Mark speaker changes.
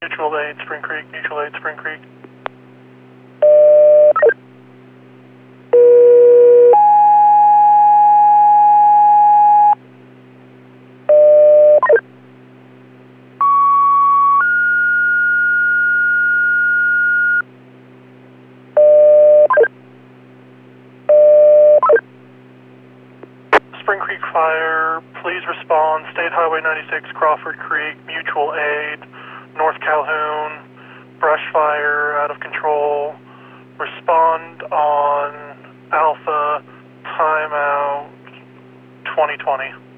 Speaker 1: Mutual aid, Spring Creek, mutual aid, Spring Creek. Spring Creek Fire, please respond. State Highway 96, Crawford Creek, mutual aid, North Calhoun, brush fire out of control. Respond on Alpha, timeout 2020.